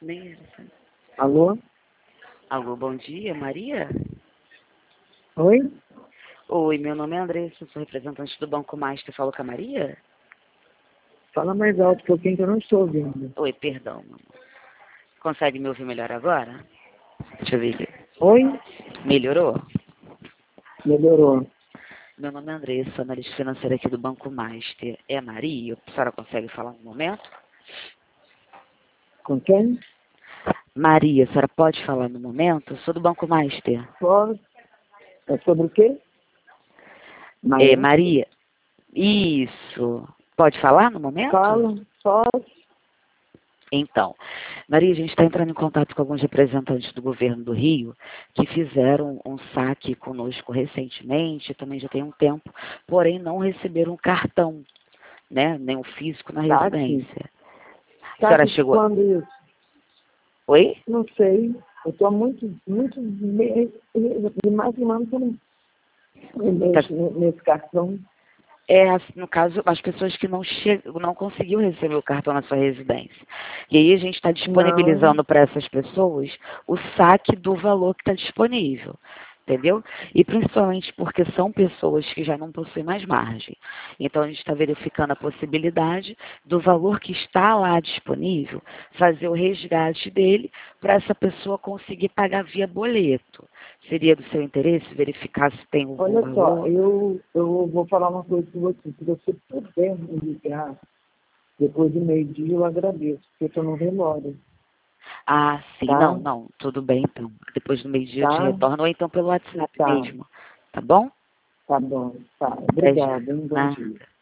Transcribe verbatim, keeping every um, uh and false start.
Nem era assim. Alô? Alô, bom dia, Maria? Oi? Oi, meu nome é Andressa, sou representante do Banco Master. Falo com a Maria? Fala mais alto um pouquinho que eu não estou ouvindo. Oi, perdão, meu amor. Consegue me ouvir melhor agora? Deixa eu ver aqui. Oi? Melhorou? Melhorou. Meu nome é Andressa, analista financeira aqui do Banco Master. É a Maria? A senhora consegue falar no momento? Com quem? Maria, a senhora pode falar no momento? Eu sou do Banco Master. Posso? É sobre o quê? É, Maia? Maria. Isso. Pode falar no momento? Fala, posso. Então, Maria, a gente está entrando em contato com alguns representantes do governo do Rio que fizeram um saque conosco recentemente, também já tem um tempo, porém não receberam um cartão, né? Nem o físico na Saque? residência. A senhora Saque de chegou. quando isso? Oi? Não sei. Eu estou muito, muito me- imaginando que eu não eu mexo nesse cartão. É, no caso, as pessoas que não chegam, não conseguiu receber o cartão na sua residência. E aí a gente está disponibilizando para essas pessoas o saque do valor que está disponível. Entendeu? E principalmente porque são pessoas que já não possuem mais margem. Então a gente está verificando a possibilidade do valor que está lá disponível, fazer o resgate dele para essa pessoa conseguir pagar via boleto. Seria do seu interesse verificar se tem algum Olha só, valor? eu, eu vou falar uma coisa com você. Se você puder me ligar depois do meio-dia, eu agradeço, porque eu estou no velório, Ah, sim. tá? Não, não. Tudo bem, então. Depois do meio-dia eu te Tá? retorno, ou então pelo WhatsApp Tá, mesmo. Tá bom? tá bom. Tá. Até já. Obrigada, hein? Bom Nada. dia.